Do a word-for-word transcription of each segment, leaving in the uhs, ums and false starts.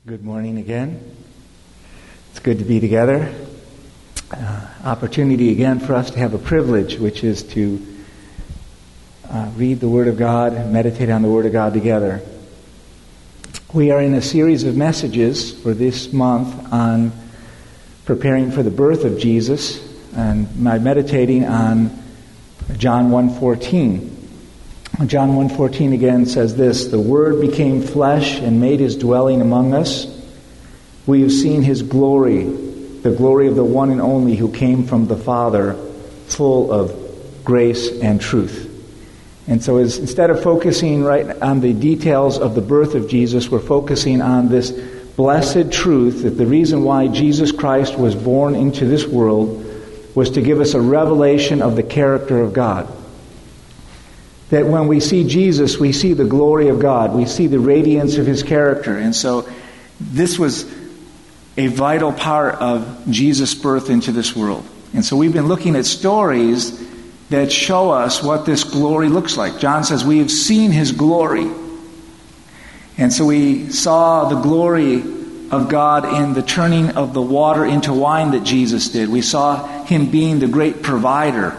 Good morning again. It's good to be together. Uh, opportunity again for us to have a privilege, which is to uh, read the Word of God and meditate on the Word of God together. We are in a series of messages for this month on preparing for the birth of Jesus, and I'm meditating on John one fourteen. John one fourteen again says this: "The Word became flesh and made His dwelling among us. We have seen His glory, the glory of the one and only who came from the Father, full of grace and truth." And so as, instead of focusing right on the details of the birth of Jesus, we're focusing on this blessed truth that the reason why Jesus Christ was born into this world was to give us a revelation of the character of God. That when we see Jesus, we see the glory of God. We see the radiance of His character. And so this was a vital part of Jesus' birth into this world. And so we've been looking at stories that show us what this glory looks like. John says we have seen His glory. And so we saw the glory of God in the turning of the water into wine that Jesus did. We saw Him being the great provider.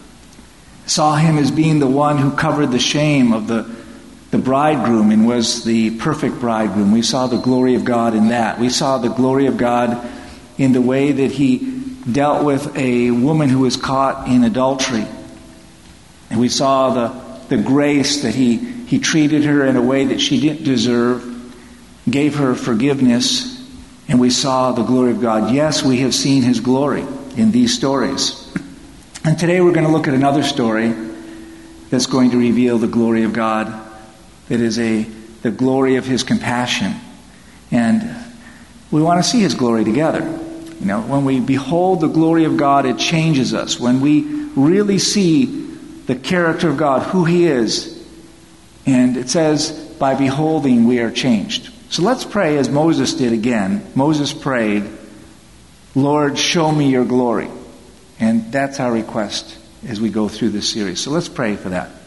Saw Him as being the one who covered the shame of the, the bridegroom and was the perfect bridegroom. We saw the glory of God in that. We saw the glory of God in the way that He dealt with a woman who was caught in adultery. And we saw the, the grace that he, he treated her in a way that she didn't deserve, gave her forgiveness, and we saw the glory of God. Yes, we have seen His glory in these stories. And today we're going to look at another story that's going to reveal the glory of God. That is a the glory of His compassion. And we want to see His glory together. You know, when we behold the glory of God, it changes us. When we really see the character of God, who He is. And it says, by beholding, we are changed. So let's pray as Moses did again. Moses prayed, "Lord, show me your glory." And that's our request as we go through this series. So let's pray for that.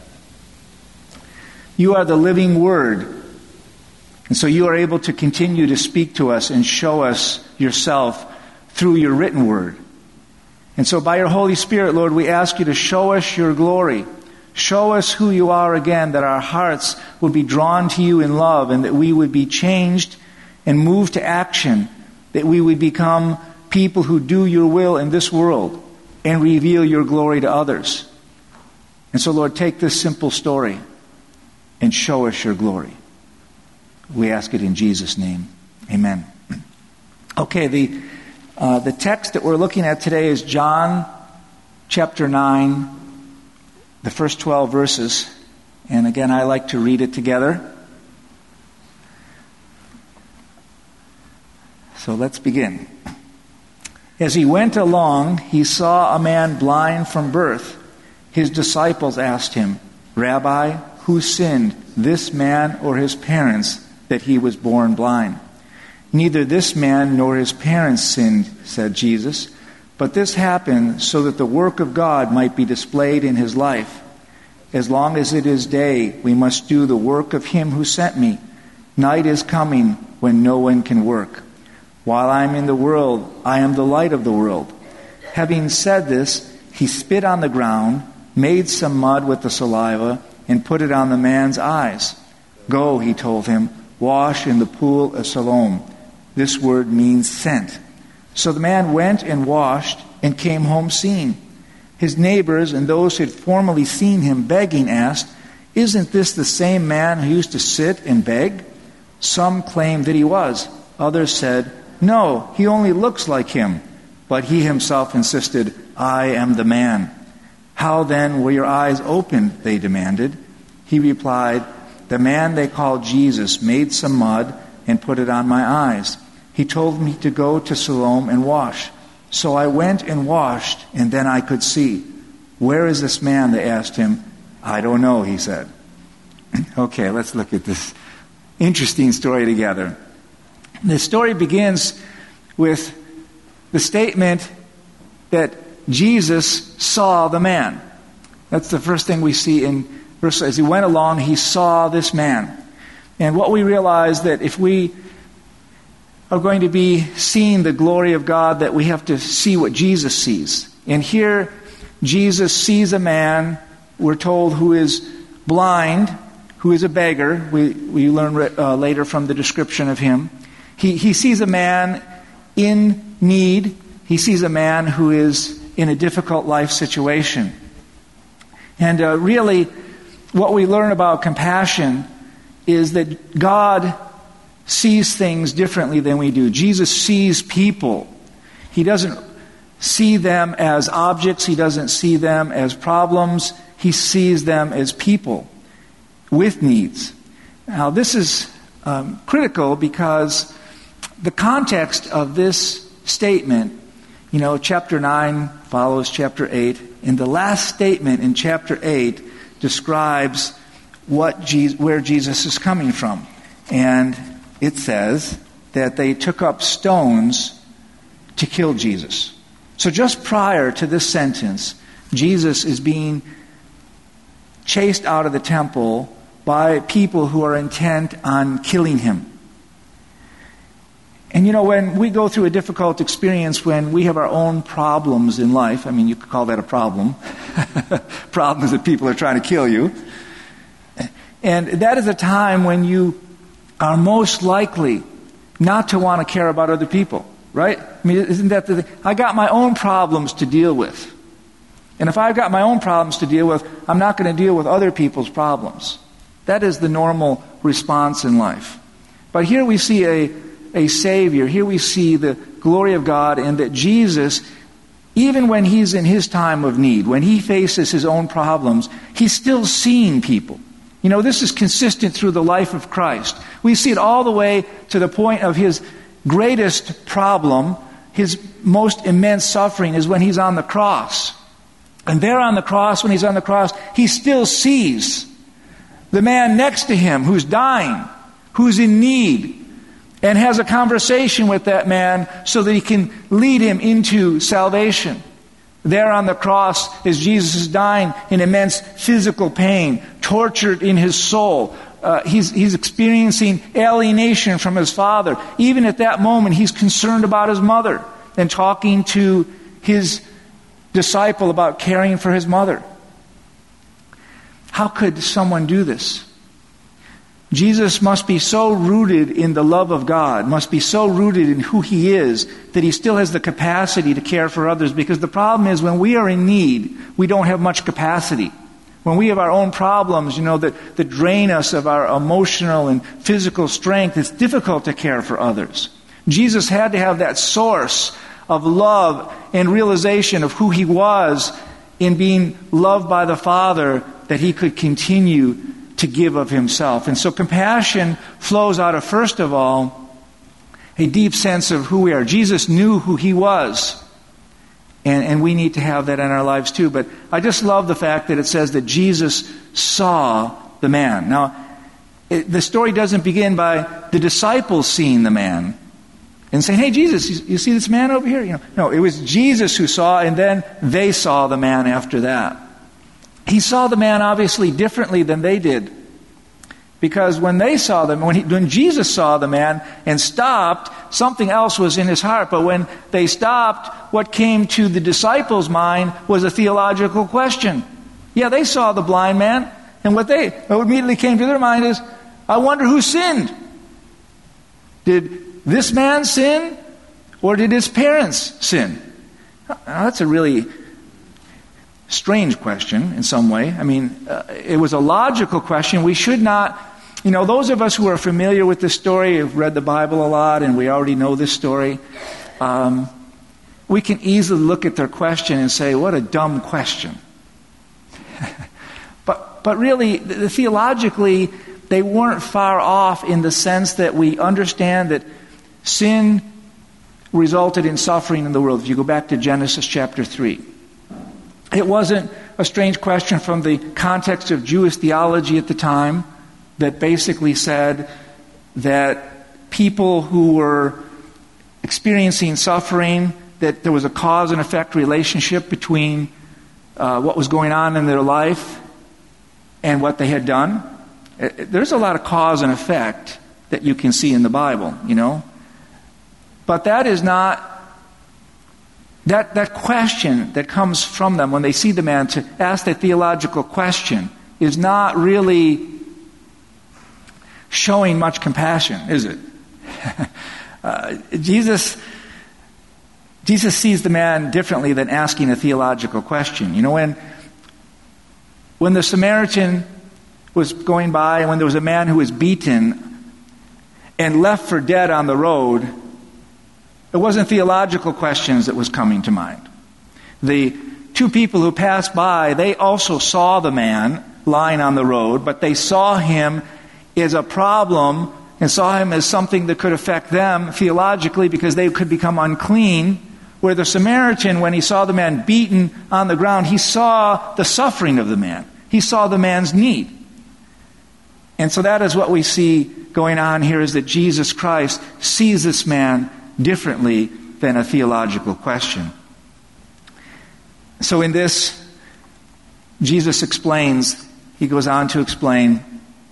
You are the living Word. And so you are able to continue to speak to us and show us yourself through your written Word. And so by your Holy Spirit, Lord, we ask you to show us your glory. Show us who you are again, that our hearts would be drawn to you in love and that we would be changed and moved to action, that we would become people who do your will in this world and reveal your glory to others. And so, Lord, take this simple story and show us your glory. We ask it in Jesus' name. Amen. Okay, the uh, the text that we're looking at today is John chapter nine, the first twelve verses. And again, I like to read it together. So let's begin. As he went along, he saw a man blind from birth. His disciples asked him, "Rabbi, who sinned, this man or his parents, that he was born blind?" "Neither this man nor his parents sinned," said Jesus, "but this happened so that the work of God might be displayed in his life. As long as it is day, we must do the work of him who sent me. Night is coming when no one can work. While I am in the world, I am the light of the world." Having said this, he spit on the ground, made some mud with the saliva, and put it on the man's eyes. "Go," he told him, "wash in the pool of Siloam." This word means sent. So the man went and washed and came home seeing. His neighbors and those who had formerly seen him begging asked, "Isn't this the same man who used to sit and beg?" Some claimed that he was. Others said, "No, he only looks like him." But he himself insisted, "I am the man." "How then were your eyes opened?" they demanded. He replied, "The man they called Jesus made some mud and put it on my eyes. He told me to go to Siloam and wash. So I went and washed, and then I could see." "Where is this man?" they asked him. "I don't know," he said. Okay, let's look at this interesting story together. The story begins with the statement that Jesus saw the man. That's the first thing we see in verse. As he went along, he saw this man. And what we realize that if we are going to be seeing the glory of God, that we have to see what Jesus sees. And here, Jesus sees a man, we're told, who is blind, who is a beggar. We, we learn uh, later from the description of him. He, he sees a man in need. He sees a man who is in a difficult life situation. And uh, really, what we learn about compassion is that God sees things differently than we do. Jesus sees people. He doesn't see them as objects. He doesn't see them as problems. He sees them as people with needs. Now, this is um, critical because the context of this statement, you know, chapter nine follows chapter eight, and the last statement in chapter eight describes what Je- where Jesus is coming from. And it says that they took up stones to kill Jesus. So just prior to this sentence, Jesus is being chased out of the temple by people who are intent on killing him. And you know, when we go through a difficult experience, when we have our own problems in life, I mean, you could call that a problem. Problems that people are trying to kill you. And that is a time when you are most likely not to want to care about other people, right? I mean, isn't that the thing? I got my own problems to deal with. And if I've got my own problems to deal with, I'm not going to deal with other people's problems. That is the normal response in life. But here we see a, a Savior. Here we see the glory of God, and that Jesus, even when he's in his time of need, when he faces his own problems, he's still seeing people. You know, this is consistent through the life of Christ. We see it all the way to the point of his greatest problem, his most immense suffering, is when he's on the cross. And there on the cross, when he's on the cross, he still sees the man next to him who's dying, who's in need, and has a conversation with that man so that he can lead him into salvation. There on the cross, as Jesus is dying in immense physical pain, tortured in his soul, uh, he's, he's experiencing alienation from his Father. Even at that moment, he's concerned about his mother and talking to his disciple about caring for his mother. How could someone do this? Jesus must be so rooted in the love of God, must be so rooted in who he is, that he still has the capacity to care for others. Because the problem is, when we are in need, we don't have much capacity. When we have our own problems, you know, that, that drain us of our emotional and physical strength, it's difficult to care for others. Jesus had to have that source of love and realization of who he was in being loved by the Father, that he could continue to give of himself. And so compassion flows out of, first of all, a deep sense of who we are. Jesus knew who he was. And, and we need to have that in our lives too. But I just love the fact that it says that Jesus saw the man. Now, it, the story doesn't begin by the disciples seeing the man and saying, "Hey, Jesus, you, you see this man over here?" You know, no, it was Jesus who saw, and then they saw the man after that. He saw the man obviously differently than they did. Because when they saw them, when, he, when Jesus saw the man and stopped, something else was in his heart. But when they stopped, what came to the disciples' mind was a theological question. Yeah, they saw the blind man, and what they what immediately came to their mind is, I wonder who sinned. Did this man sin, or did his parents sin? Now, that's a really strange question in some way. I mean, uh, it was a logical question. We should not, you know, those of us who are familiar with this story, have read the Bible a lot, and we already know this story, um, we can easily look at their question and say, what a dumb question. but but really, the, the, theologically, they weren't far off in the sense that we understand that sin resulted in suffering in the world. If you go back to Genesis chapter three. It wasn't a strange question from the context of Jewish theology at the time that basically said that people who were experiencing suffering, that there was a cause and effect relationship between uh, what was going on in their life and what they had done. There's a lot of cause and effect that you can see in the Bible, you know. But that is not, that, that question that comes from them when they see the man to ask that theological question is not really showing much compassion, is it? uh, Jesus, Jesus sees the man differently than asking a theological question. You know, when, when the Samaritan was going by, and when there was a man who was beaten and left for dead on the road, it wasn't theological questions that was coming to mind. The two people who passed by, they also saw the man lying on the road, but they saw him as a problem and saw him as something that could affect them theologically because they could become unclean. Where the Samaritan, when he saw the man beaten on the ground, he saw the suffering of the man. He saw the man's need. And so that is what we see going on here, is that Jesus Christ sees this man differently than a theological question. So in this, Jesus explains, he goes on to explain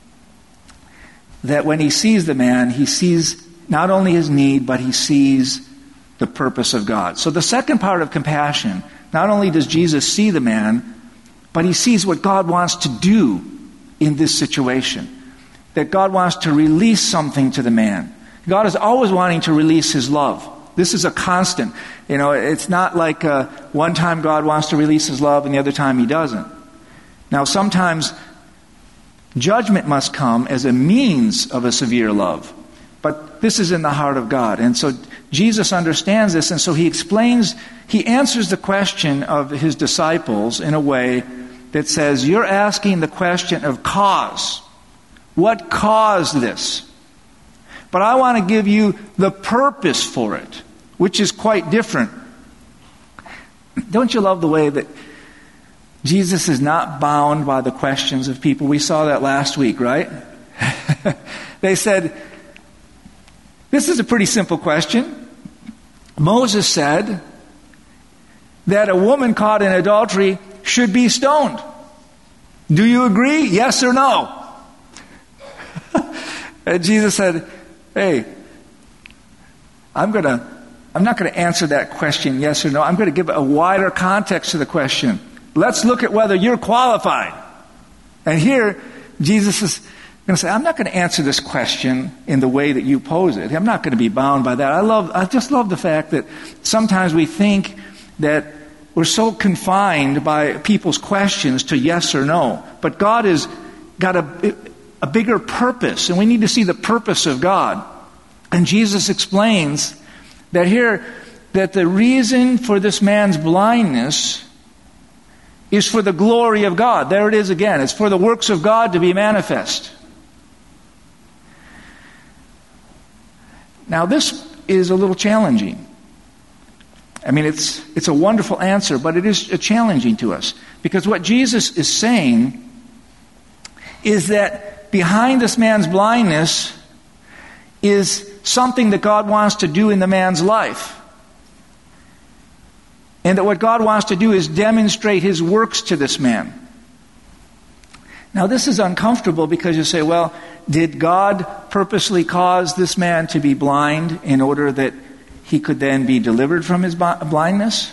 that when he sees the man, he sees not only his need, but he sees the purpose of God. So the second part of compassion, not only does Jesus see the man, but he sees what God wants to do in this situation. That God wants to release something to the man. God is always wanting to release his love. This is a constant. You know, it's not like uh, one time God wants to release his love and the other time he doesn't. Now, sometimes judgment must come as a means of a severe love. But this is in the heart of God. And so Jesus understands this, and so he explains, he answers the question of his disciples in a way that says, you're asking the question of cause. What caused this? But I want to give you the purpose for it, which is quite different. Don't you love the way that Jesus is not bound by the questions of people? We saw that last week, right? They said, this is a pretty simple question. Moses said that a woman caught in adultery should be stoned. Do you agree? Yes or no? And Jesus said, hey, I'm gonna, I'm not going to answer that question yes or no. I'm going to give a wider context to the question. Let's look at whether you're qualified. And here, Jesus is going to say, I'm not going to answer this question in the way that you pose it. I'm not going to be bound by that. I love, I just love the fact that sometimes we think that we're so confined by people's questions to yes or no. But God has got a, a bigger purpose, and we need to see the purpose of God. And Jesus explains that here, that the reason for this man's blindness is for the glory of God. There it is again. It's for the works of God to be manifest. Now this is a little challenging. I mean, it's it's a wonderful answer, but it is challenging to us. Because what Jesus is saying is that behind this man's blindness is something that God wants to do in the man's life. And that what God wants to do is demonstrate his works to this man. Now this is uncomfortable because you say, well, did God purposely cause this man to be blind in order that he could then be delivered from his blindness?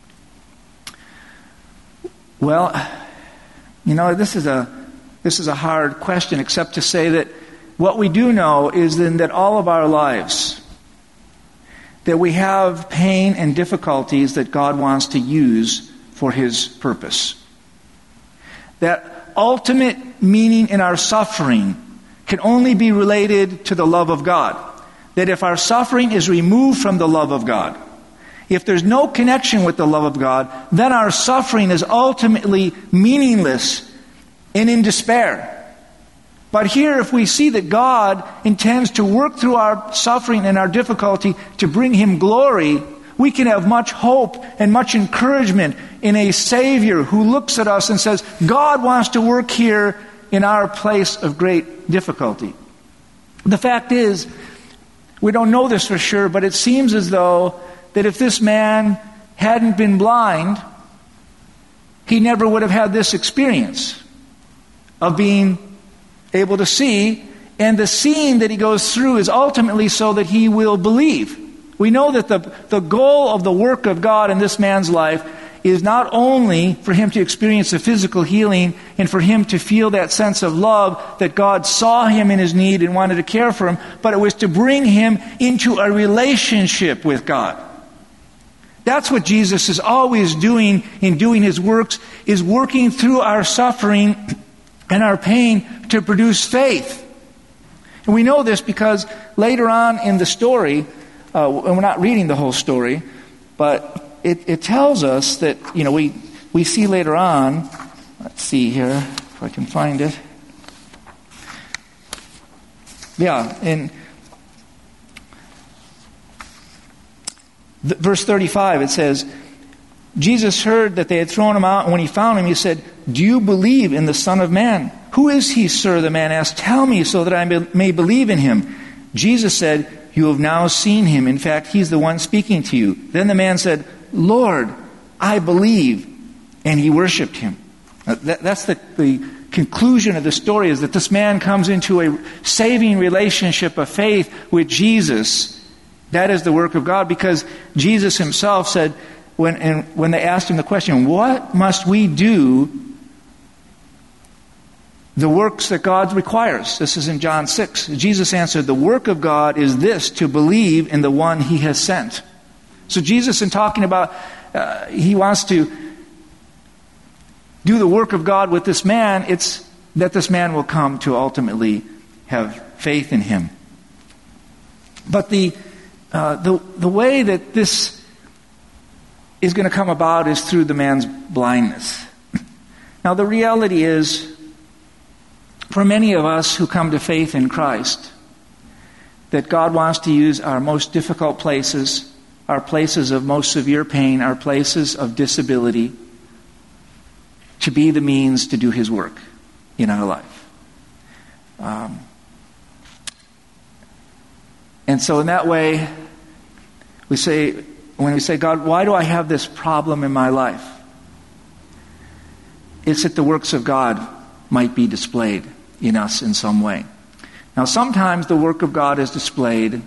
Well, you know, this is a this is a hard question, except to say that what we do know is then that all of our lives, that we have pain and difficulties that God wants to use for his purpose. That ultimate meaning in our suffering can only be related to the love of God. That if our suffering is removed from the love of God, if there's no connection with the love of God, then our suffering is ultimately meaningless and in despair. But here, if we see that God intends to work through our suffering and our difficulty to bring him glory, we can have much hope and much encouragement in a Savior who looks at us and says, God wants to work here in our place of great difficulty. The fact is, we don't know this for sure, but it seems as though that if this man hadn't been blind, he never would have had this experience of being able to see, and the seeing that he goes through is ultimately so that he will believe. We know that the, the goal of the work of God in this man's life is not only for him to experience a physical healing and for him to feel that sense of love that God saw him in his need and wanted to care for him, but it was to bring him into a relationship with God. That's what Jesus is always doing in doing his works, is working through our suffering and our pain to produce faith. And we know this because later on in the story, uh, and we're not reading the whole story, but it, it tells us that, you know, we, we see later on, let's see here, if I can find it. Yeah, in verse thirty-five, it says, Jesus heard that they had thrown him out, and when he found him, he said, "Do you believe in the Son of Man?" "Who is he, sir?" the man asked. "Tell me so that I may believe in him." Jesus said, "You have now seen him. In fact, he's the one speaking to you." Then the man said, "Lord, I believe." And he worshipped him. That, that's the, the conclusion of the story, is that this man comes into a saving relationship of faith with Jesus. That is the work of God, because Jesus himself said, when, and when they asked him the question, "What must we do?" the works that God requires. This is in John six. Jesus answered, "The work of God is this, to believe in the one he has sent." So Jesus, in talking about, uh, he wants to do the work of God with this man, it's that this man will come to ultimately have faith in him. But the uh, the the way that this is going to come about is through the man's blindness. Now, the reality is, for many of us who come to faith in Christ, that God wants to use our most difficult places, our places of most severe pain, our places of disability, to be the means to do his work in our life. Um, and so in that way, we say, when we say, "God, why do I have this problem in my life?" It's that the works of God might be displayed in us in some way. Now, sometimes the work of God is displayed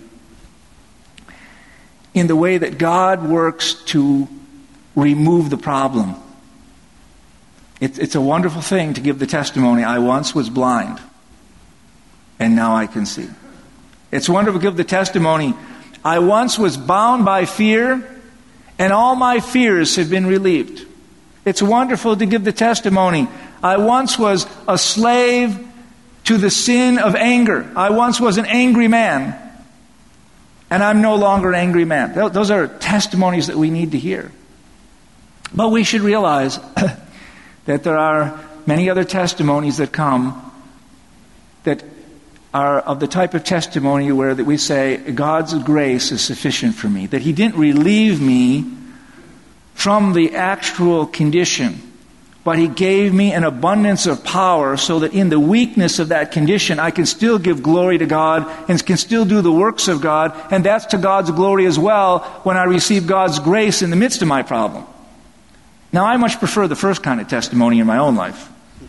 in the way that God works to remove the problem. It's, it's a wonderful thing to give the testimony, "I once was blind, and now I can see." It's wonderful to give the testimony, "I once was bound by fear, and all my fears have been relieved." It's wonderful to give the testimony, "I once was a slave to the sin of anger. I once was an angry man, and I'm no longer an angry man." Those are testimonies that we need to hear. But we should realize that there are many other testimonies that come that are of the type of testimony where that we say, God's grace is sufficient for me, that he didn't relieve me from the actual condition, but he gave me an abundance of power so that in the weakness of that condition, I can still give glory to God and can still do the works of God. And that's to God's glory as well when I receive God's grace in the midst of my problem. Now, I much prefer the first kind of testimony in my own life.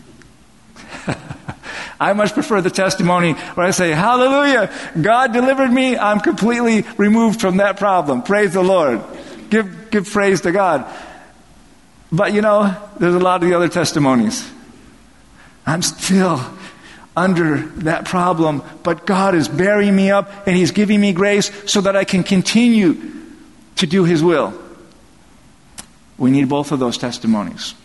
I much prefer the testimony where I say, "Hallelujah, God delivered me. I'm completely removed from that problem. Praise the Lord." Give, give praise to God. But you know, there's a lot of the other testimonies. I'm still under that problem, but God is bearing me up and he's giving me grace so that I can continue to do his will. We need both of those testimonies.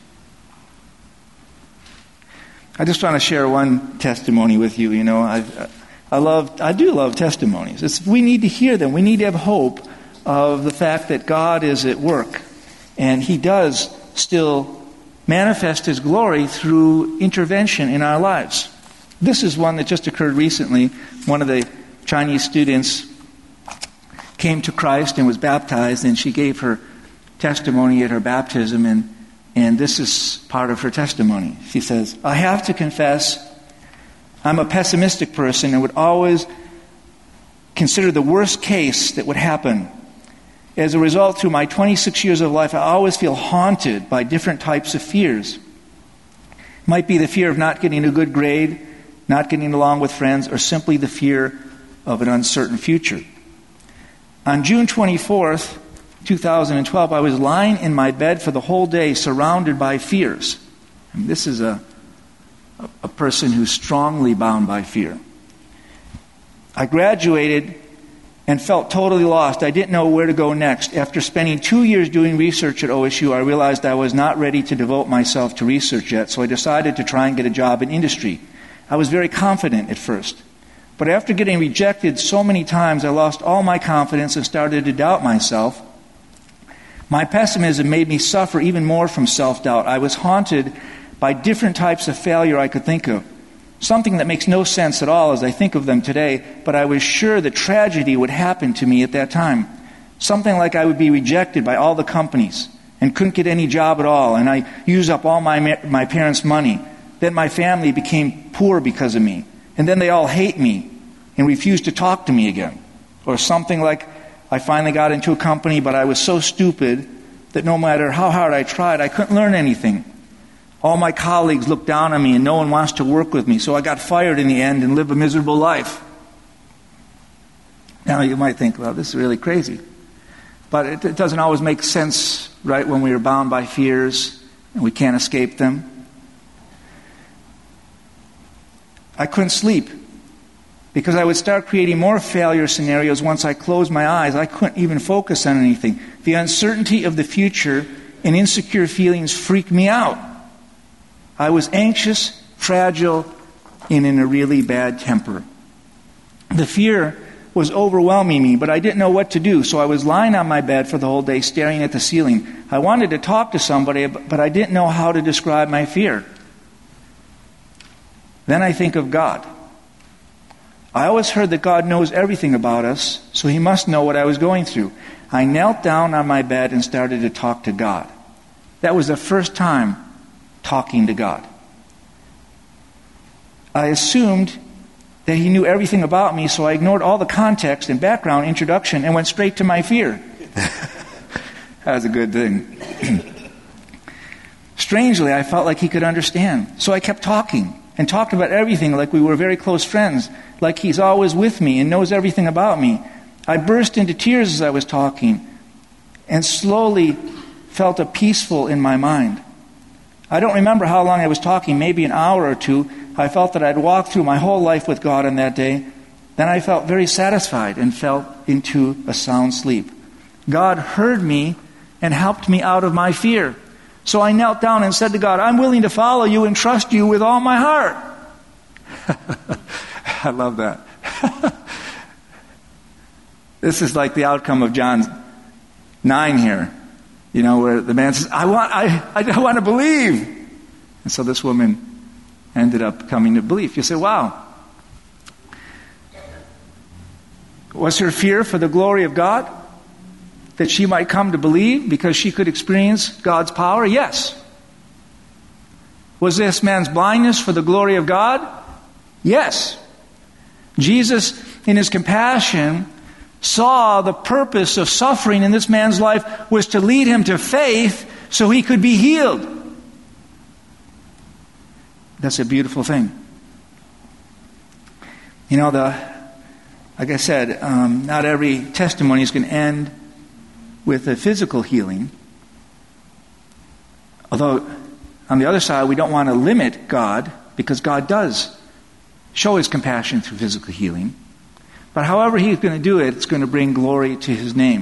I just want to share one testimony with you. You know, I, I love, I do love testimonies. It's, we need to hear them. We need to have hope of the fact that God is at work, and he does still manifest his glory through intervention in our lives. This is one that just occurred recently. One of the Chinese students came to Christ and was baptized, and she gave her testimony at her baptism, and and this is part of her testimony. She says, "I have to confess, I'm a pessimistic person and would always consider the worst case that would happen. As a result, through my twenty-six years of life, I always feel haunted by different types of fears. It might be the fear of not getting a good grade, not getting along with friends, or simply the fear of an uncertain future. On June twenty-fourth, two thousand twelve, I was lying in my bed for the whole day surrounded by fears. And this is a, a person who's strongly bound by fear. I graduated and felt totally lost. I didn't know where to go next. After spending two years doing research at O S U, I realized I was not ready to devote myself to research yet, so I decided to try and get a job in industry. I was very confident at first. But after getting rejected so many times, I lost all my confidence and started to doubt myself. My pessimism made me suffer even more from self-doubt. I was haunted by different types of failure I could think of. Something that makes no sense at all as I think of them today, but I was sure that tragedy would happen to me at that time. Something like I would be rejected by all the companies and couldn't get any job at all, and I used up all my my parents' money. Then my family became poor because of me, and then they all hate me and refuse to talk to me again. Or something like I finally got into a company, but I was so stupid that no matter how hard I tried, I couldn't learn anything. All my colleagues looked down on me and no one wants to work with me, so I got fired in the end and lived a miserable life. Now you might think, well, this is really crazy. But it, it doesn't always make sense, right, when we are bound by fears and we can't escape them. I couldn't sleep because I would start creating more failure scenarios once I closed my eyes. I couldn't even focus on anything. The uncertainty of the future and insecure feelings freaked me out. I was anxious, fragile, and in a really bad temper. The fear was overwhelming me, but I didn't know what to do, so I was lying on my bed for the whole day staring at the ceiling. I wanted to talk to somebody, but I didn't know how to describe my fear. Then I think of God. I always heard that God knows everything about us, so He must know what I was going through. I knelt down on my bed and started to talk to God. That was the first time talking to God. I assumed that He knew everything about me, so I ignored all the context and background introduction and went straight to my fear. That was a good thing. Strangely, I felt like He could understand, so I kept talking and talked about everything like we were very close friends, like He's always with me and knows everything about me. I burst into tears as I was talking and slowly felt a peaceful in my mind. I don't remember how long I was talking, maybe an hour or two. I felt that I'd walked through my whole life with God on that day. Then I felt very satisfied and fell into a sound sleep. God heard me and helped me out of my fear. So I knelt down and said to God, I'm willing to follow you and trust you with all my heart. I love that. This is like the outcome of John nine here. You know, where the man says, I want, I, I want to believe. And so this woman ended up coming to belief. You say, wow. Was her fear for the glory of God? That she might come to believe because she could experience God's power? Yes. Was this man's blindness for the glory of God? Yes. Jesus, in His compassion, saw the purpose of suffering in this man's life was to lead him to faith so he could be healed. That's a beautiful thing. You know, the like I said, um, not every testimony is going to end with a physical healing. Although, on the other side, we don't want to limit God because God does show His compassion through physical healing. But however He's going to do it, it's going to bring glory to His name.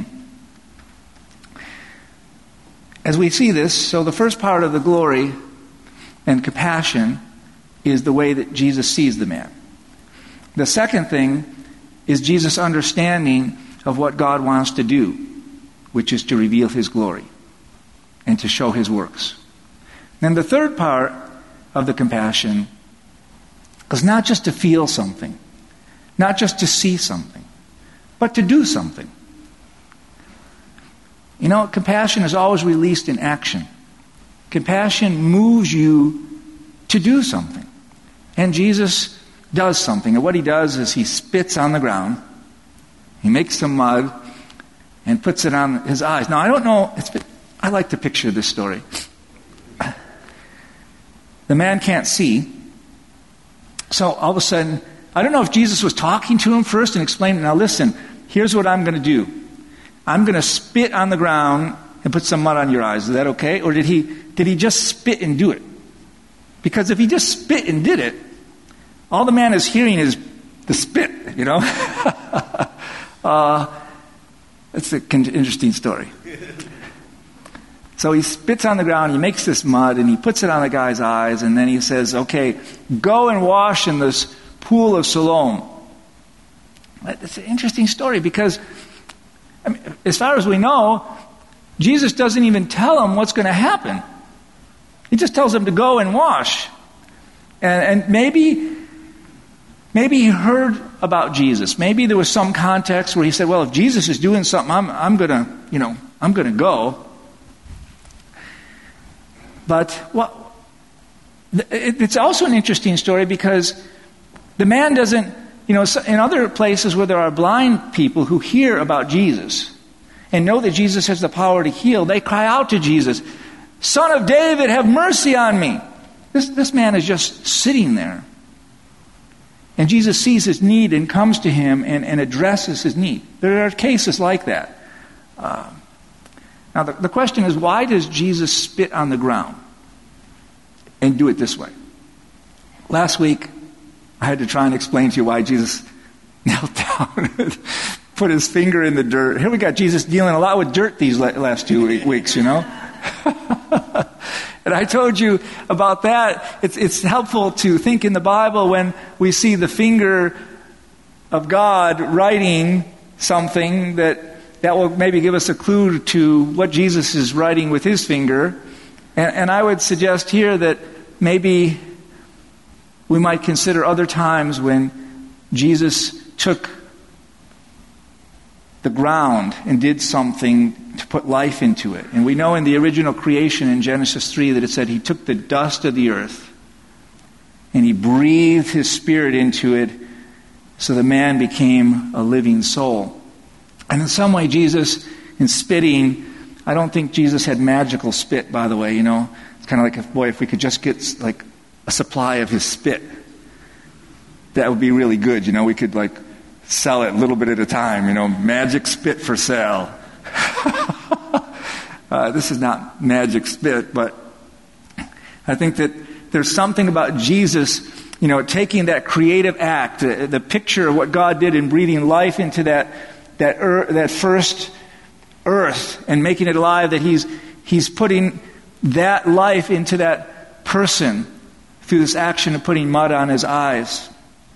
As we see this, so the first part of the glory and compassion is the way that Jesus sees the man. The second thing is Jesus' understanding of what God wants to do, which is to reveal His glory and to show His works. And the third part of the compassion is not just to feel something, not just to see something, but to do something. You know, compassion is always released in action. Compassion moves you to do something. And Jesus does something. And what He does is He spits on the ground. He makes some mud and puts it on His eyes. Now, I don't know. It's, I like to picture this story. The man can't see. So all of a sudden, I don't know if Jesus was talking to him first and explaining, now listen, here's what I'm going to do. I'm going to spit on the ground and put some mud on your eyes. Is that okay? Or did he, did he just spit and do it? Because if he just spit and did it, all the man is hearing is the spit, you know? uh, that's an interesting story. So he spits on the ground, he makes this mud, and he puts it on the guy's eyes, and then he says, okay, go and wash in this pool of Siloam. It's an interesting story because, I mean, as far as we know, Jesus doesn't even tell him what's going to happen. He just tells him to go and wash. And, and maybe, maybe he heard about Jesus. Maybe there was some context where he said, well, if Jesus is doing something, I'm, I'm going to, you know, I'm going to go. But well, it's also an interesting story because the man doesn't, you know, in other places where there are blind people who hear about Jesus and know that Jesus has the power to heal, they cry out to Jesus, Son of David, have mercy on me. This, this man is just sitting there. And Jesus sees his need and comes to him and, and addresses his need. There are cases like that. Uh, now the, the question is, why does Jesus spit on the ground and do it this way? Last week, I had to try and explain to you why Jesus knelt down and put his finger in the dirt. Here we got Jesus dealing a lot with dirt these last two weeks, you know. And I told you about that. It's, it's helpful to think in the Bible when we see the finger of God writing something that, that will maybe give us a clue to what Jesus is writing with his finger. And, and I would suggest here that maybe we might consider other times when Jesus took the ground and did something to put life into it. And we know in the original creation in Genesis three that it said he took the dust of the earth and he breathed his spirit into it so the man became a living soul. And in some way Jesus, in spitting, I don't think Jesus had magical spit, by the way, you know. It's kind of like, if, boy, if we could just get like a supply of his spit, that would be really good, you know. We could like sell it a little bit at a time, you know, magic spit for sale. uh, this is not magic spit, but I think that there's something about Jesus, you know, taking that creative act, uh, the picture of what God did in breathing life into that that er, that first earth and making it alive, that he's he's putting that life into that person through this action of putting mud on his eyes.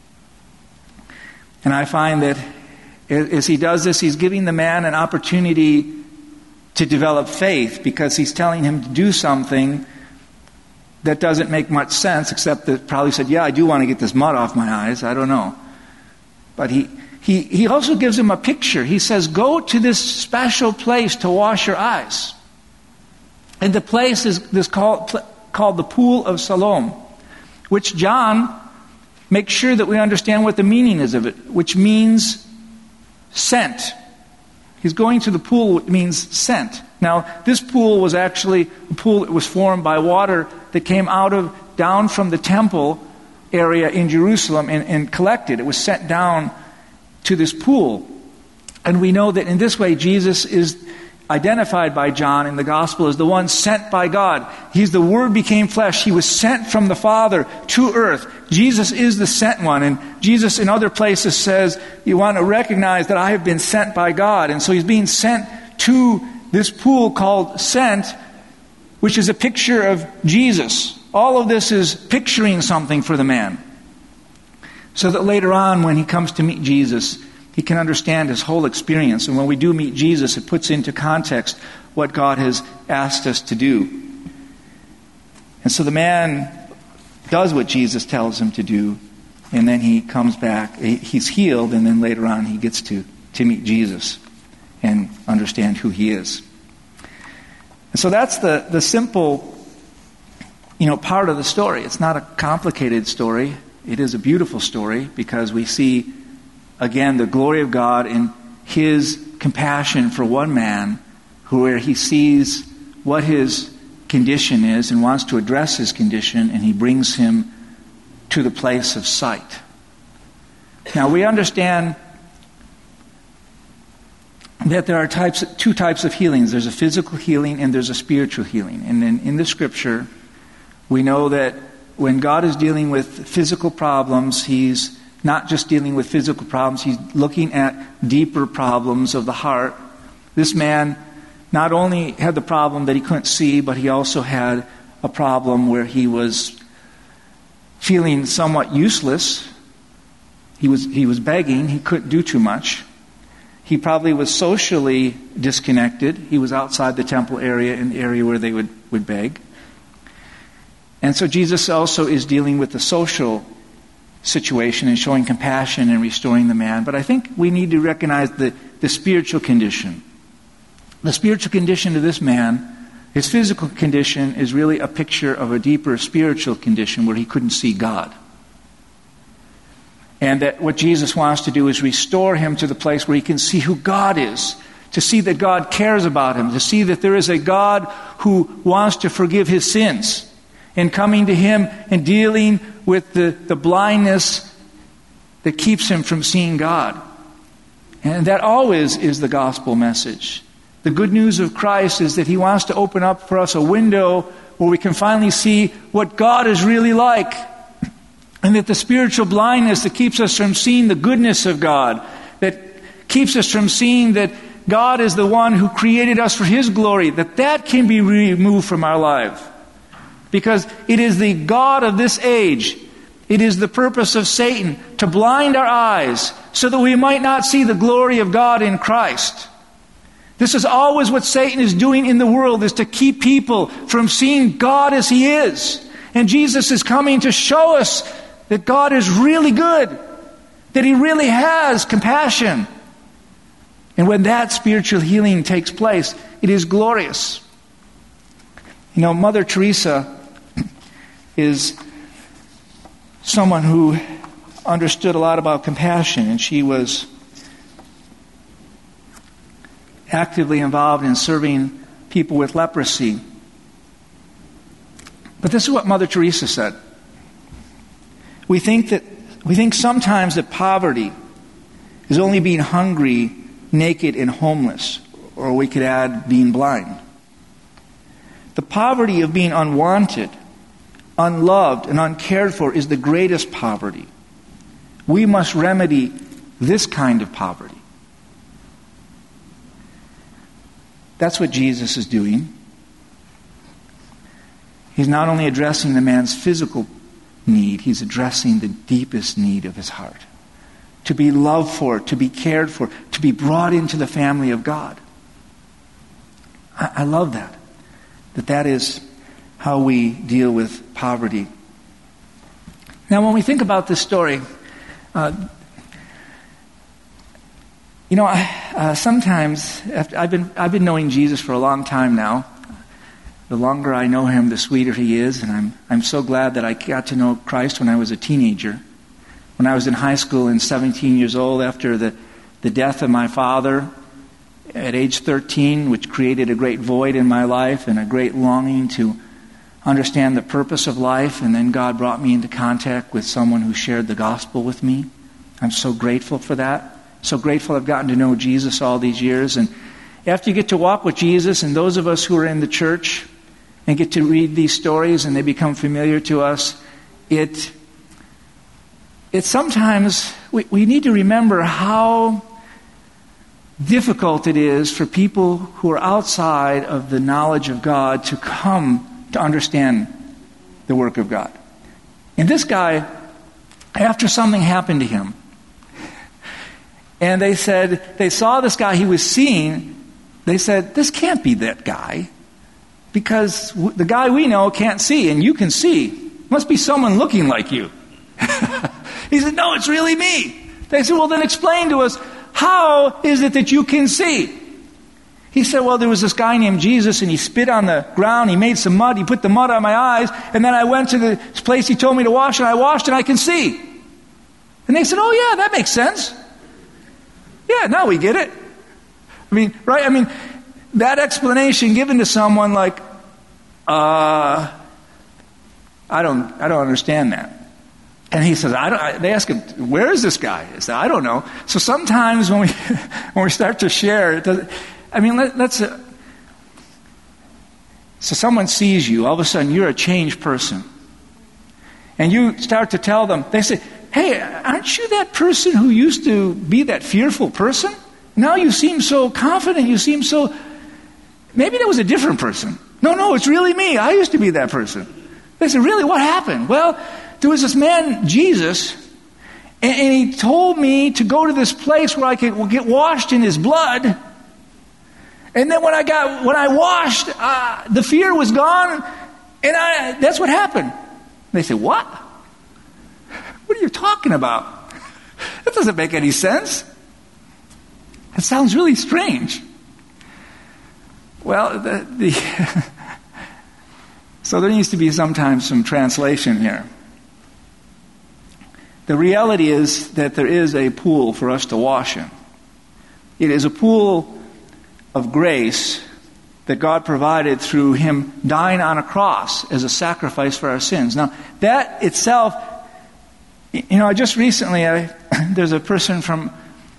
And I find that as he does this, he's giving the man an opportunity to develop faith, because he's telling him to do something that doesn't make much sense, except that probably said, yeah, I do want to get this mud off my eyes. I don't know. But he, he, he also gives him a picture. He says, go to this special place to wash your eyes. And the place is this called, called the Pool of Siloam, which John makes sure that we understand what the meaning is of it, which means sent. He's going to the pool, it means sent. Now, this pool was actually a pool that was formed by water that came out of, down from the temple area in Jerusalem and, and collected. It was sent down to this pool. And we know that in this way, Jesus is identified by John in the gospel as the one sent by God. He's the Word became flesh. He was sent from the Father to earth. Jesus is the sent one. And Jesus in other places says, you want to recognize that I have been sent by God. And so he's being sent to this pool called Sent, which is a picture of Jesus. All of this is picturing something for the man, so that later on when he comes to meet Jesus, he can understand his whole experience. And when we do meet Jesus, it puts into context what God has asked us to do. And so the man does what Jesus tells him to do, and then he comes back. He's healed, and then later on he gets to, to meet Jesus and understand who he is. And so that's the, the simple, you know, part of the story. It's not a complicated story. It is a beautiful story because we see, again, the glory of God in his compassion for one man, who where he sees what his condition is and wants to address his condition, and he brings him to the place of sight. Now we understand that there are types, two types of healings. There's a physical healing and there's a spiritual healing. And then in the Scripture, we know that when God is dealing with physical problems, He's not just dealing with physical problems, He's looking at deeper problems of the heart. This man not only had the problem that he couldn't see, but he also had a problem where he was feeling somewhat useless. He was, he was begging. He couldn't do too much. He probably was socially disconnected. He was outside the temple area, in the area where they would, would beg. And so Jesus also is dealing with the social situation and showing compassion and restoring the man. But I think we need to recognize the, the spiritual condition. The spiritual condition of this man, his physical condition, is really a picture of a deeper spiritual condition where he couldn't see God. And that what Jesus wants to do is restore him to the place where he can see who God is, to see that God cares about him, to see that there is a God who wants to forgive his sins. And coming to him and dealing with the, the blindness that keeps him from seeing God. And that always is the gospel message. The good news of Christ is that He wants to open up for us a window where we can finally see what God is really like. And that the spiritual blindness that keeps us from seeing the goodness of God, that keeps us from seeing that God is the one who created us for His glory, that that can be removed from our life. Because it is the God of this age, it is the purpose of Satan to blind our eyes so that we might not see the glory of God in Christ. This is always what Satan is doing in the world, is to keep people from seeing God as He is. And Jesus is coming to show us that God is really good, that He really has compassion. And when that spiritual healing takes place, it is glorious. You know, Mother Teresa is someone who understood a lot about compassion, and she was actively involved in serving people with leprosy. But this is what Mother Teresa said. We think that we think sometimes that poverty is only being hungry, naked, and homeless, or we could add being blind. The poverty of being unwanted, unloved, and uncared for is the greatest poverty. We must remedy this kind of poverty. That's what Jesus is doing. He's not only addressing the man's physical need, He's addressing the deepest need of his heart. To be loved for, to be cared for, to be brought into the family of God. I, I love that. That that is how we deal with poverty. Now, when we think about this story, uh, you know, I, uh, sometimes after, I've been I've been knowing Jesus for a long time now. The longer I know Him, the sweeter He is, and I'm I'm so glad that I got to know Christ when I was a teenager. When I was in high school and seventeen years old, after the, the death of my father at age thirteen, which created a great void in my life and a great longing to understand the purpose of life, and then God brought me into contact with someone who shared the gospel with me. I'm so grateful for that. So grateful I've gotten to know Jesus all these years. And after you get to walk with Jesus, and those of us who are in the church and get to read these stories and they become familiar to us, it it sometimes, we, we need to remember how difficult it is for people who are outside of the knowledge of God to come to understand the work of God. And this guy, after something happened to him, and they said, they saw this guy he was seeing, they said, this can't be that guy, because the guy we know can't see, and you can see. Must be someone looking like you. He said, no, it's really me. They said, well, then explain to us, how is it that you can see? He said, well, there was this guy named Jesus, and he spit on the ground, he made some mud, he put the mud on my eyes, and then I went to the place he told me to wash, and I washed, and I can see. And they said, oh yeah, that makes sense. Yeah, now we get it. I mean, right? I mean, that explanation given to someone like, uh, I don't, I don't understand that. And he says, I don't, I, they ask him, where is this guy? He said, I don't know. So sometimes when we when we start to share, it doesn't, I mean, let, let's... Uh, so someone sees you, all of a sudden you're a changed person. And you start to tell them, they say, hey, aren't you that person who used to be that fearful person? Now you seem so confident, you seem so... Maybe that was a different person. No, no, it's really me. I used to be that person. They said, really, what happened? Well, there was this man, Jesus, and, and he told me to go to this place where I could get washed in his blood. And then when I got, when I washed, uh, the fear was gone, and I, that's what happened. They said, what? What are you talking about? That doesn't make any sense. It sounds really strange. Well, the, the so there needs to be sometimes some translation here. The reality is that there is a pool for us to wash in. It is a pool of grace that God provided through Him dying on a cross as a sacrifice for our sins. Now, that itself, you know, I just recently, I, there's a person from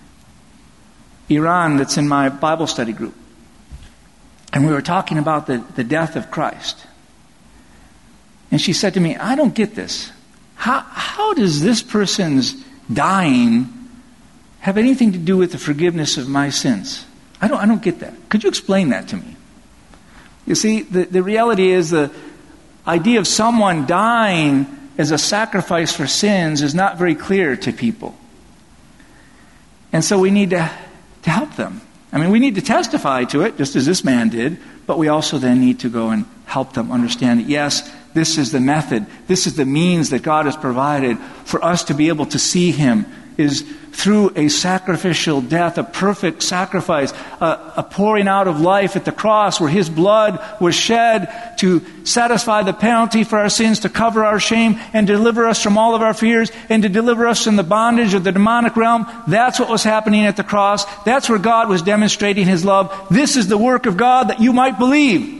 Iran that's in my Bible study group. And we were talking about the, the death of Christ. And she said to me, I don't get this. How, how does this person's dying have anything to do with the forgiveness of my sins? I don't, I don't get that. Could you explain that to me? You see, the, the reality is the idea of someone dying as a sacrifice for sins is not very clear to people. And so we need to, to help them. I mean, we need to testify to it, just as this man did, but we also then need to go and help them understand that, yes, this is the method, this is the means that God has provided for us to be able to see Him, is through a sacrificial death, a perfect sacrifice, a, a pouring out of life at the cross where His blood was shed to satisfy the penalty for our sins, to cover our shame, and deliver us from all of our fears, and to deliver us from the bondage of the demonic realm. That's what was happening at the cross. That's where God was demonstrating His love. This is the work of God that you might believe.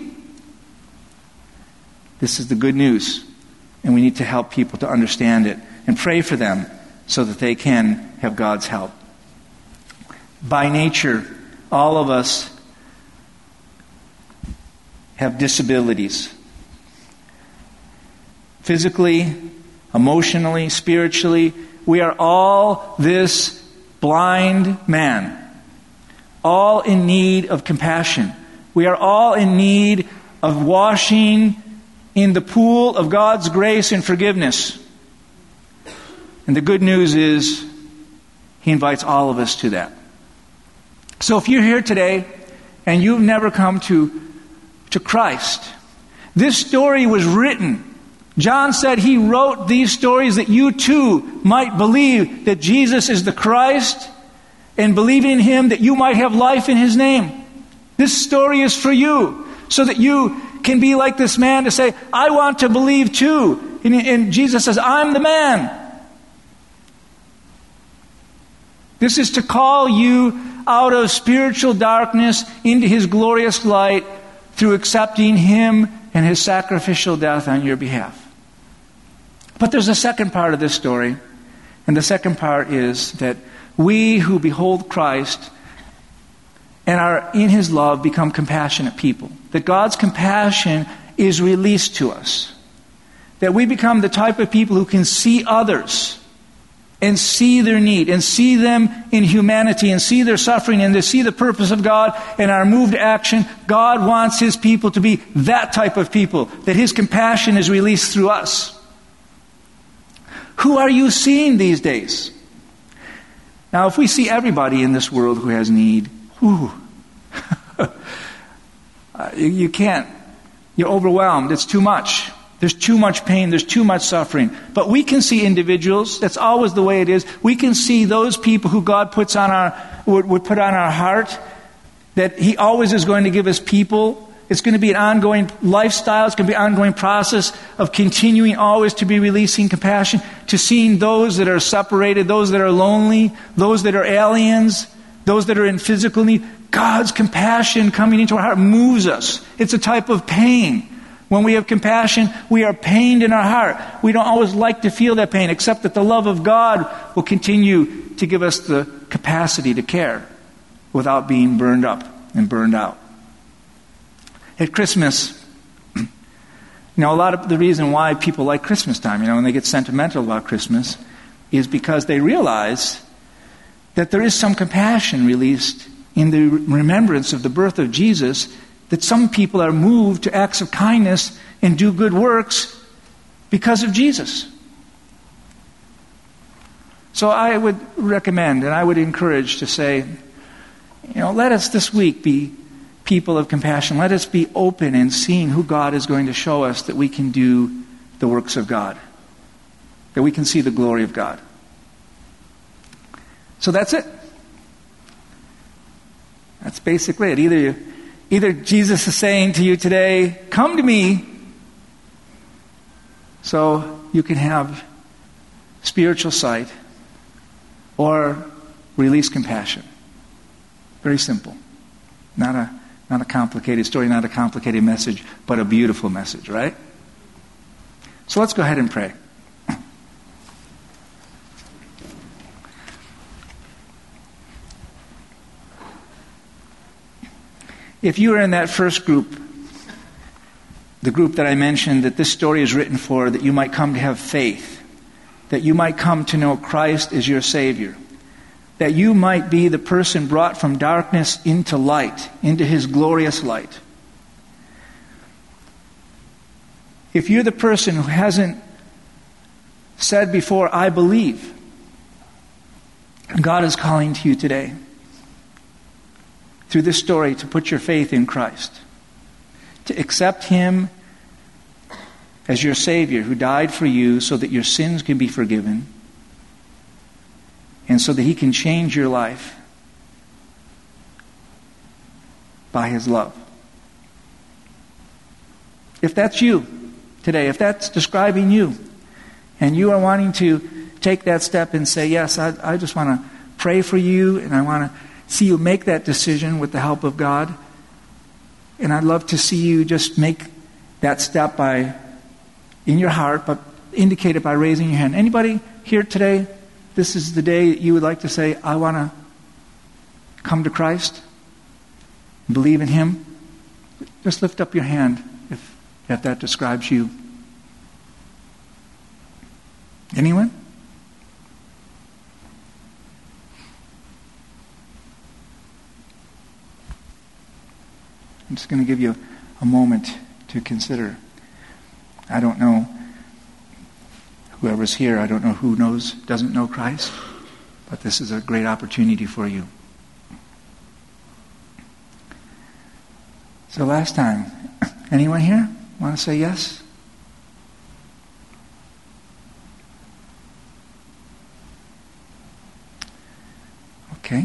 This is the good news, and we need to help people to understand it and pray for them so that they can have God's help. By nature, all of us have disabilities. Physically, emotionally, spiritually, we are all this blind man, all in need of compassion. We are all in need of washing in the pool of God's grace and forgiveness. And the good news is, He invites all of us to that. So if you're here today and you've never come to, to Christ, this story was written. John said he wrote these stories that you too might believe that Jesus is the Christ, and believe in Him that you might have life in His name. This story is for you, so that you can be like this man to say, I want to believe too. And, and Jesus says, I'm the man. This is to call you out of spiritual darkness into His glorious light through accepting Him and His sacrificial death on your behalf. But there's a second part of this story, and the second part is that we who behold Christ and are in His love become compassionate people. That God's compassion is released to us. That we become the type of people who can see others and see their need, and see them in humanity, and see their suffering, and to see the purpose of God, and our moved action. God wants His people to be that type of people, that His compassion is released through us. Who are you seeing these days? Now, if we see everybody in this world who has need, whew, you, you can't. You're overwhelmed. It's too much. There's too much pain. There's too much suffering. But we can see individuals. That's always the way it is. We can see those people who God puts on our would, would put on our heart. That He always is going to give us people. It's going to be an ongoing lifestyle. It's going to be an ongoing process of continuing always to be releasing compassion, to seeing those that are separated, those that are lonely, those that are aliens, those that are in physical need. God's compassion coming into our heart moves us. It's a type of pain. When we have compassion, we are pained in our heart. We don't always like to feel that pain, except that the love of God will continue to give us the capacity to care without being burned up and burned out. At Christmas, you know, a lot of the reason why people like Christmas time, you know, when they get sentimental about Christmas, is because they realize that there is some compassion released in the remembrance of the birth of Jesus, that some people are moved to acts of kindness and do good works because of Jesus. So I would recommend and I would encourage to say, you know, let us this week be people of compassion. Let us be open in seeing who God is going to show us, that we can do the works of God, that we can see the glory of God. So that's it. That's basically it. Either you, either Jesus is saying to you today, come to me, so you can have spiritual sight, or release compassion. Very simple. Not a not a complicated story, not a complicated message, but a beautiful message, right? So let's go ahead and pray. If you are in that first group, the group that I mentioned that this story is written for, that you might come to have faith, that you might come to know Christ as your Savior, that you might be the person brought from darkness into light, into His glorious light. If you're the person who hasn't said before, I believe, God is calling to you today, through this story, to put your faith in Christ, to accept Him as your Savior who died for you so that your sins can be forgiven and so that He can change your life by His love. If that's you today, if that's describing you, and you are wanting to take that step and say, yes, I, I just want to pray for you, and I want to see you make that decision with the help of God, and I'd love to see you just make that step by, in your heart, but indicate it by raising your hand. Anybody here today, this is the day that you would like to say, I want to come to Christ, believe in Him? Just lift up your hand if, if that describes you. Anyone? I'm just going to give you a moment to consider. I don't know whoever's here, I don't know who knows, doesn't know Christ, but this is a great opportunity for you. So last time, anyone here want to say yes? Okay.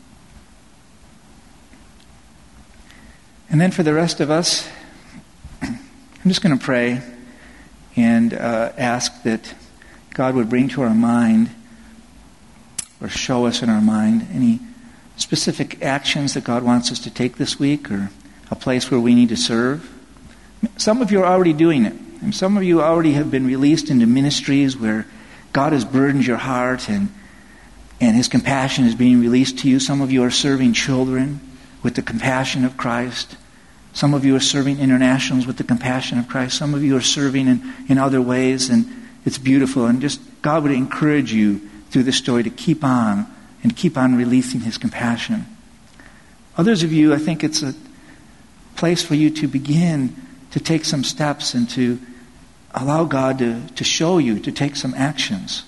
And then for the rest of us, I'm just going to pray and uh, ask that God would bring to our mind or show us in our mind any specific actions that God wants us to take this week, or a place where we need to serve. Some of you are already doing it. And some of you already have been released into ministries where God has burdened your heart and, and His compassion is being released to you. Some of you are serving children with the compassion of Christ. Some of you are serving internationals with the compassion of Christ. Some of you are serving in, in other ways, and it's beautiful. And just God would encourage you through this story to keep on and keep on releasing His compassion. Others of you, I think it's a place for you to begin to take some steps and to allow God to, to show you, to take some actions.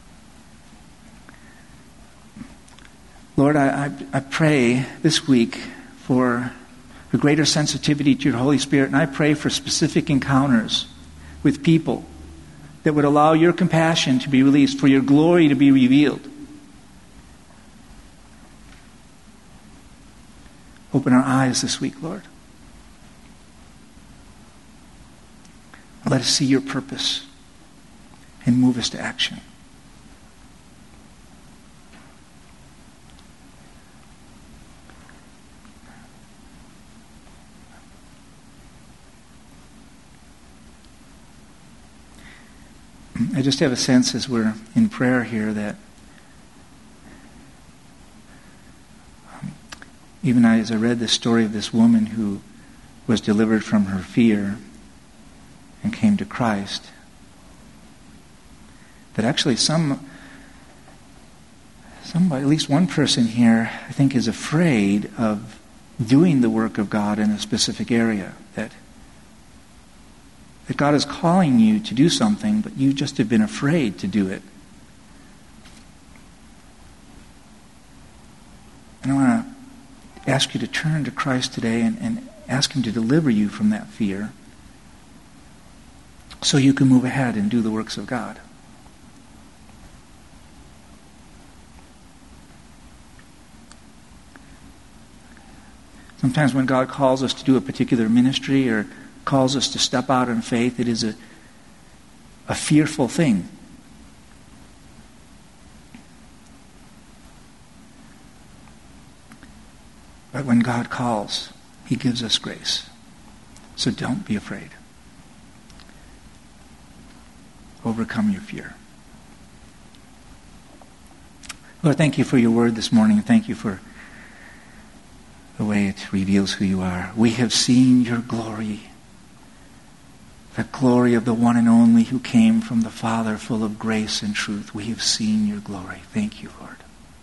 Lord, I, I, I pray this week for a greater sensitivity to your Holy Spirit, and I pray for specific encounters with people that would allow your compassion to be released, for your glory to be revealed. Open our eyes this week, Lord. Let us see your purpose and move us to action. I just have a sense as we're in prayer here that um, even as I read the story of this woman who was delivered from her fear and came to Christ, that actually some, somebody, at least one person here, I think is afraid of doing the work of God in a specific area. That That God is calling you to do something, but you just have been afraid to do it. And I want to ask you to turn to Christ today and, and ask Him to deliver you from that fear so you can move ahead and do the works of God. Sometimes when God calls us to do a particular ministry or calls us to step out in faith, it is a, a fearful thing. But when God calls, He gives us grace. So don't be afraid. Overcome your fear. Lord, thank you for your word this morning. Thank you for the way it reveals who you are. We have seen your glory. The glory of the one and only who came from the Father, full of grace and truth. We have seen your glory. Thank you, Lord.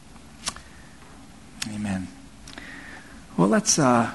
Amen. Well, let's uh,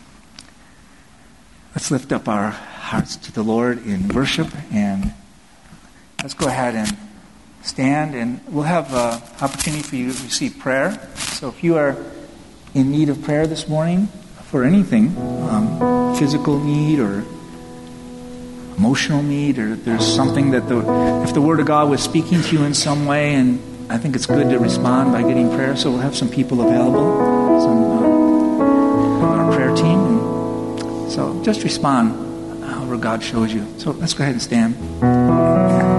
let's lift up our hearts to the Lord in worship, and let's go ahead and stand, and we'll have an opportunity for you to receive prayer. So if you are in need of prayer this morning for anything, um, physical need or emotional need, or there's something that the if the Word of God was speaking to you in some way, and I think it's good to respond by getting prayer. So we'll have some people available, some uh, on our prayer team. And so just respond however God shows you. So let's go ahead and stand.